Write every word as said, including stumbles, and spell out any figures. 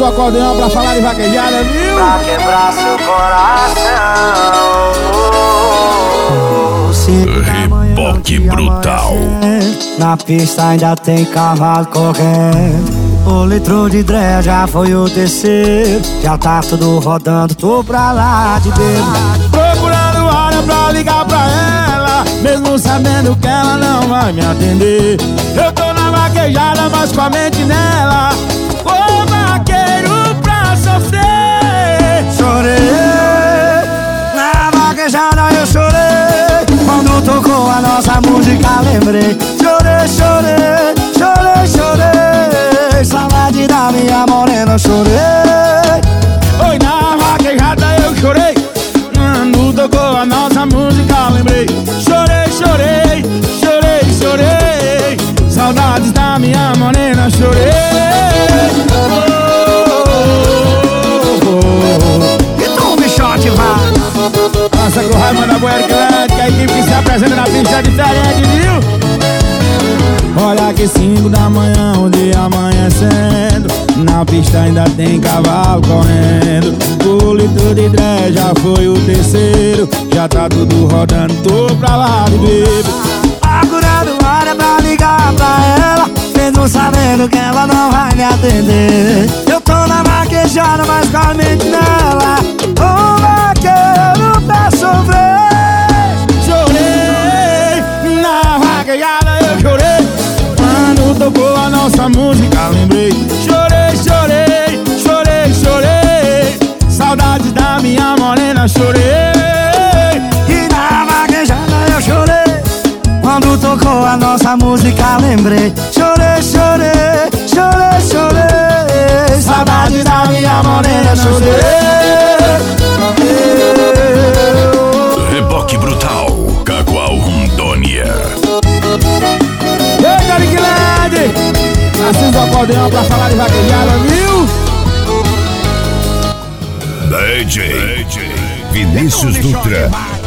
Acesa o acordeão pra falar de vaquejada, viu? Pra quebrar seu coração. Reboque brutal. Na pista ainda tem cavalo correndo. O litro de Dre já foi o terceiro. Já tá tudo rodando, tô pra lá de bebo. Procurando hora pra ligar pra ela, mesmo sabendo que ela não vai me atender. Eu tô na vaquejada, mas com a mente nela. Ô vaqueiro pra sofrer. Chorei, na vaquejada eu chorei. Quando tocou a nossa música lembrei. Chorei, chorei, chorei, chorei. Saudade da minha morena, chorei. Oi, na vaquejada eu chorei. Quando tocou a nossa música lembrei. Chorei, chorei, chorei, chorei. Saudades da minha morena, chorei. E tu, bichote, vai. Nossa, que o Raimundo da Boa Grande, que a equipe que se apresenta na pista é diferente, viu? Olha que cinco da manhã, o dia amanhecendo. Na pista ainda tem cavalo correndo. O litro de Dre já foi o terceiro. Já tá tudo rodando, tô pra lá de bebo. Procurando hora pra ligar pra ela, mesmo sabendo que ela não vai me atender. Eu tô na vaquejada, mas com a mente nela. Ô vaqueiro pra sofrer. Chorei, na vaquejada eu chorei. Quando tocou a nossa música lembrei. Chorei, chorei, chorei, chorei. Saudades da minha morena, chorei. E na vaquejada eu chorei. Quando tocou a nossa música lembrei. Chorei, chorei, chorei, chorei. Saudades da minha morena, chorei. Reboque brutal, Cacoal Rondônia. Eita, Liquilade! Acesa o acordeão pra falar de vaquejada, viu? D J Vinícius Dutra.